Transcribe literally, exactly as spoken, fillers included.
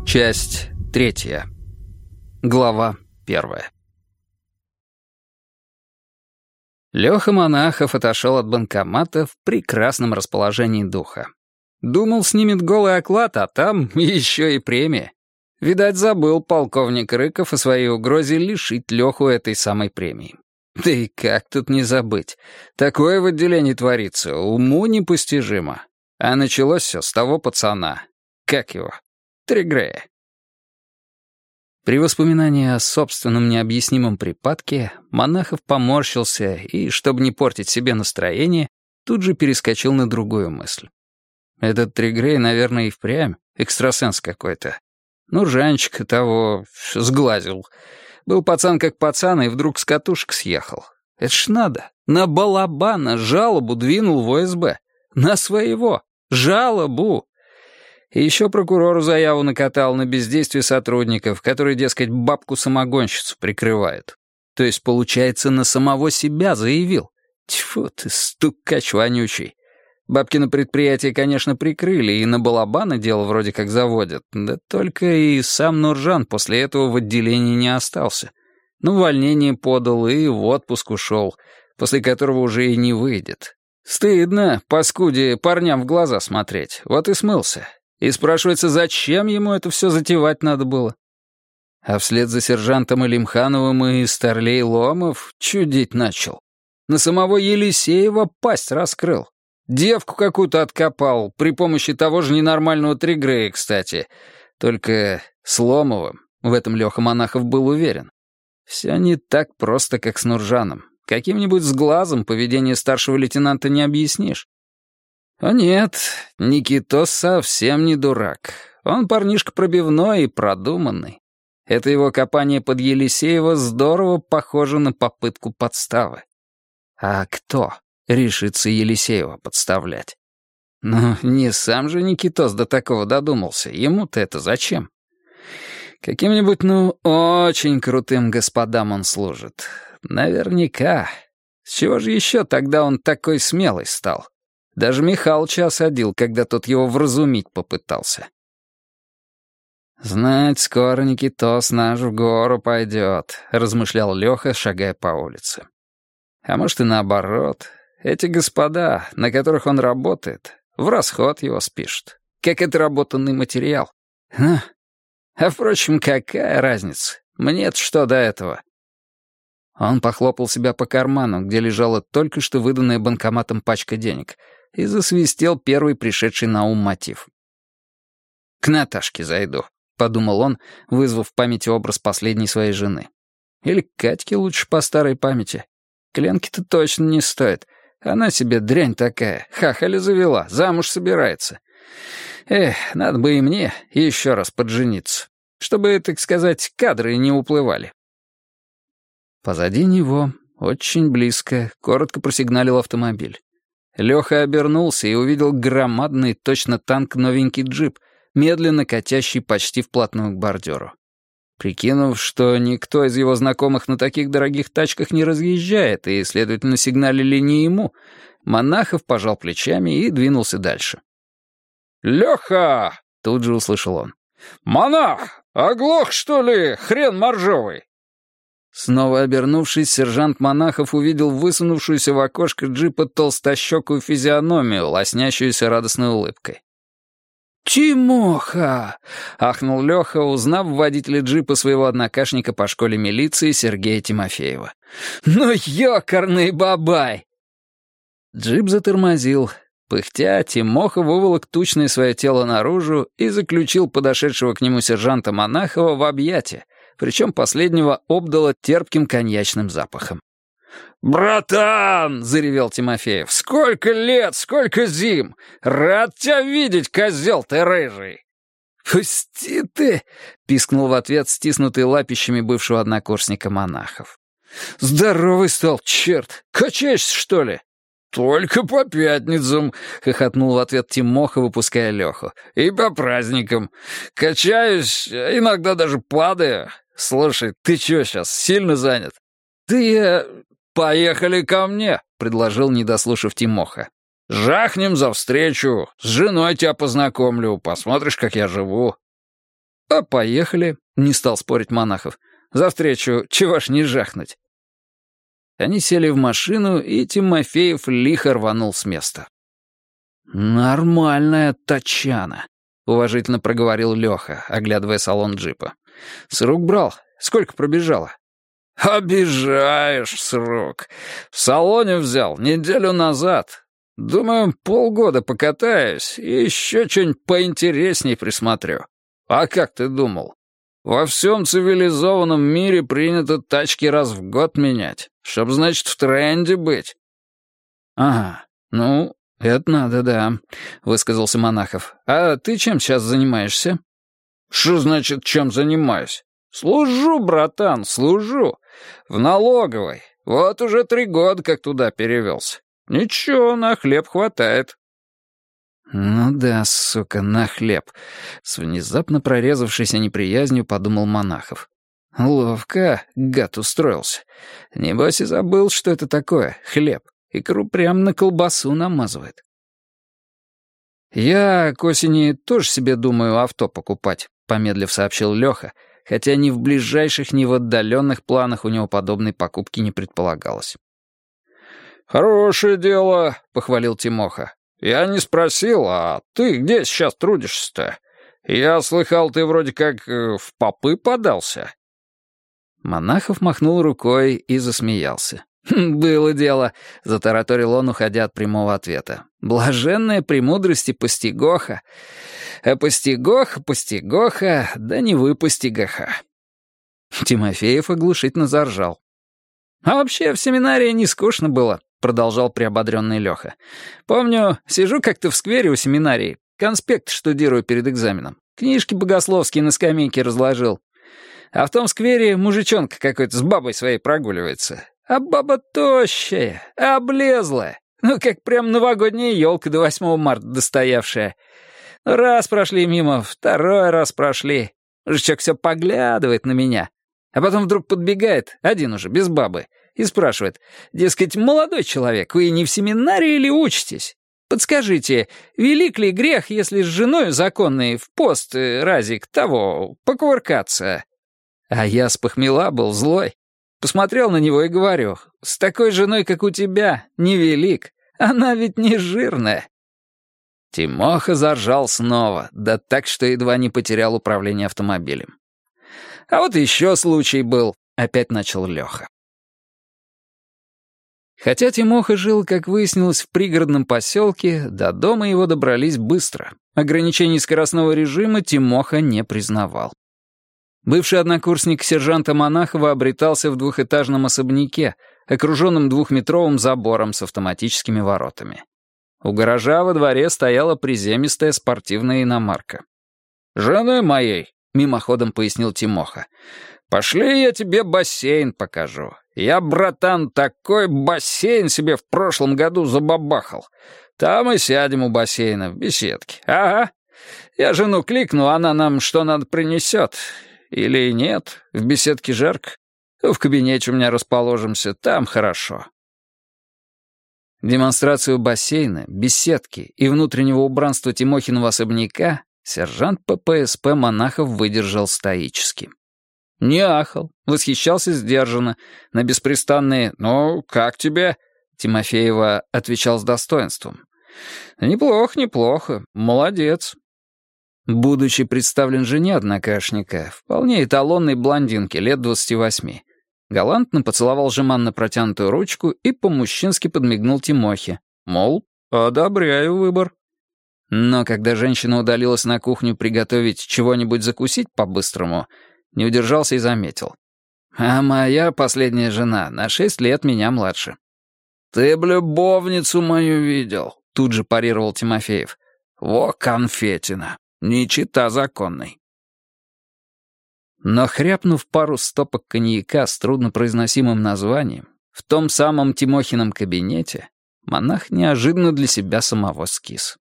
Часть третья. Глава первая. Леха Монахов отошел от банкомата в прекрасном расположении духа. Думал, снимет голый оклад, а там еще и премия. Видать, забыл полковник Рыков о своей угрозе лишить Леху этой самой премии. Да и как тут не забыть? Такое в отделении творится, уму непостижимо. А началось все с того пацана. Как его? Тригрея. При воспоминании о собственном необъяснимом припадке Монахов поморщился и, чтобы не портить себе настроение, тут же перескочил на другую мысль. Этот Тригрей, наверное, и впрямь экстрасенс какой-то. Ну, Жанчика того сглазил. Был пацан как пацан, и вдруг с катушек съехал. Это ж надо. На балабана жалобу двинул в О С Б. На своего. Жалобу. И еще прокурору заяву накатал на бездействие сотрудников, которые, дескать, бабку-самогонщицу прикрывают. То есть, получается, на самого себя заявил. Тьфу ты, стукач вонючий. Бабкино предприятие, конечно, прикрыли, и на балабана дело вроде как заводят. Да только и сам Нуржан после этого в отделении не остался. Ну, увольнение подал и в отпуск ушел, после которого уже и не выйдет. Стыдно, паскуде, парням в глаза смотреть. Вот и смылся. И спрашивается, зачем ему это все затевать надо было? А вслед за сержантом Илимхановым и старлей Ломов чудить начал. На самого Елисеева пасть раскрыл. Девку какую-то откопал, при помощи того же ненормального Тригрея, кстати. Только с Ломовым, в этом Леха Монахов был уверен. Все не так просто, как с Нуржаном. Каким-нибудь сглазом поведение старшего лейтенанта не объяснишь. А нет, Никитос совсем не дурак. Он парнишка пробивной и продуманный. Это его копание под Елисеева здорово похоже на попытку подставы. А кто решится Елисеева подставлять? Ну, не сам же Никитос до такого додумался. Ему-то это зачем? Каким-нибудь, ну, очень крутым господам он служит. Наверняка. С чего же еще тогда он такой смелый стал? Даже Михалыча осадил, когда тот его вразумить попытался. «Знать, скоро Никитос наш в гору пойдет», — размышлял Леха, шагая по улице. А может и наоборот. Эти господа, на которых он работает, в расход его спишут, как отработанный материал. А, а впрочем, какая разница? Мне-то что до этого? Он похлопал себя по карману, где лежала только что выданная банкоматом пачка денег, и засвистел первый пришедший на ум мотив. «К Наташке зайду», — подумал он, вызвав в памяти образ последней своей жены. «Или к Катьке лучше по старой памяти. Кленки-то точно не стоит. Она себе дрянь такая, хахаля завела, замуж собирается. Эх, надо бы и мне еще раз поджениться, чтобы, так сказать, кадры не уплывали». Позади него, очень близко, коротко просигналил автомобиль. Леха обернулся и увидел громадный, точно танк, новенький джип, медленно катящий почти вплотную к бордюру. Прикинув, что никто из его знакомых на таких дорогих тачках не разъезжает, и, следовательно, сигналили не ему, Монахов пожал плечами и двинулся дальше. «Леха!» — тут же услышал он. «Монах! Оглох, что ли, хрен моржовый?» Снова обернувшись, сержант Монахов увидел высунувшуюся в окошко джипа толстощекую физиономию, лоснящуюся радостной улыбкой. «Тимоха!» — ахнул Леха, узнав водителя джипа своего однокашника по школе милиции Сергея Тимофеева. «Ну, ёкарный бабай!» Джип затормозил. Пыхтя, Тимоха выволок тучное свое тело наружу и заключил подошедшего к нему сержанта Монахова в объятия, причем последнего обдало терпким коньячным запахом. «Братан!» — заревел Тимофеев. «Сколько лет, сколько зим! Рад тебя видеть, козел ты рыжий!» «Пусти ты!» — пискнул в ответ стиснутый лапищами бывшего однокурсника Монахов. «Здоровый стал, черт! Качаешься, что ли?» «Только по пятницам!» — хохотнул в ответ Тимоха, выпуская Леху. «И по праздникам. Качаюсь, иногда даже падаю. Слушай, ты чё сейчас, сильно занят?» «Да я...» «Поехали ко мне», — предложил, не дослушав Тимоха. «Жахнем за встречу, с женой тебя познакомлю, посмотришь, как я живу». «А поехали», — не стал спорить Монахов. «За встречу чего ж не жахнуть». Они сели в машину, и Тимофеев лихо рванул с места. «Нормальная тачана», — уважительно проговорил Леха, оглядывая салон джипа. «С рук брал? Сколько пробежало?» «Обижаешь, с рук. В салоне взял неделю назад. Думаю, полгода покатаюсь и еще что-нибудь поинтересней присмотрю. А как ты думал? Во всем цивилизованном мире принято тачки раз в год менять, чтоб, значит, в тренде быть». «Ага, ну, это надо, да», — высказался Монахов. «А ты чем сейчас занимаешься?» «Что значит, чем занимаюсь? Служу, братан, служу. В налоговой. Вот уже три года как туда перевелся. Ничего, на хлеб хватает». «Ну да, сука, на хлеб», — с внезапно прорезавшейся неприязнью подумал Монахов. «Ловко, гад, устроился. Небось и забыл, что это такое, хлеб. Икру прям на колбасу намазывает». «Я к осени тоже себе думаю авто покупать», — помедлив сообщил Леха, хотя ни в ближайших, ни в отдаленных планах у него подобной покупки не предполагалось. «Хорошее дело», — похвалил Тимоха. «Я не спросил, а ты где сейчас трудишься-то? Я слыхал, ты вроде как э, в попы подался». Монахов махнул рукой и засмеялся. «Было дело», — затараторил он, уходя от прямого ответа. «Блаженная премудрости постигоха. А постигоха, постигоха, да не выпусти гоха». Тимофеев оглушительно заржал. «А вообще в семинарии не скучно было», — продолжал приободренный Леха. «Помню, сижу как-то в сквере у семинарии, конспект штудирую перед экзаменом, книжки богословские на скамейке разложил. А в том сквере мужичонка какой-то с бабой своей прогуливается. А баба тощая, облезлая, ну как прям новогодняя елка до восьмого марта достоявшая. Раз прошли мимо, второй раз прошли. Мужичок все поглядывает на меня. А потом вдруг подбегает, один уже, без бабы, и спрашивает, дескать, молодой человек, вы не в семинарии или учитесь? Подскажите, велик ли грех, если с женой законной в пост э, разик того покувыркаться? А я спохмела был, злой. Посмотрел на него и говорю, с такой женой, как у тебя, невелик. Она ведь не жирная. Тимоха заржал снова, да так, что едва не потерял управление автомобилем. А вот еще случай был, опять начал Леха. Хотя Тимоха жил, как выяснилось, в пригородном поселке, до дома его добрались быстро. Ограничений скоростного режима Тимоха не признавал. Бывший однокурсник сержанта Монахова обретался в двухэтажном особняке, окруженном двухметровым забором с автоматическими воротами. У гаража во дворе стояла приземистая спортивная иномарка. «Жены моей», — мимоходом пояснил Тимоха, — «пошли, я тебе бассейн покажу. Я, братан, такой бассейн себе в прошлом году забабахал. Там и сядем у бассейна, в беседке. Ага. Я жену кликну, она нам что надо принесет. Или нет, в беседке жарко. В кабинете у меня расположимся, там хорошо». Демонстрацию бассейна, беседки и внутреннего убранства Тимохиного особняка сержант ППСП Монахов выдержал стоически. Не ахал, восхищался сдержанно, на беспрестанные «Ну, как тебе?» Тимофеева отвечал с достоинством. «Неплохо, неплохо, молодец». Будучи представлен жене однокашника, вполне эталонной блондинке лет двадцати восьми, галантно поцеловал жеманно протянутую ручку и по-мужчински подмигнул Тимохе, мол, одобряю выбор. Но когда женщина удалилась на кухню приготовить чего-нибудь закусить по-быстрому, не удержался и заметил. «А моя последняя жена на шесть лет меня младше». «Ты б любовницу мою видел», — тут же парировал Тимофеев. «Во конфетина, не чита законной». Но хряпнув пару стопок коньяка с труднопроизносимым названием, в том самом Тимохином кабинете монах неожиданно для себя самого скис.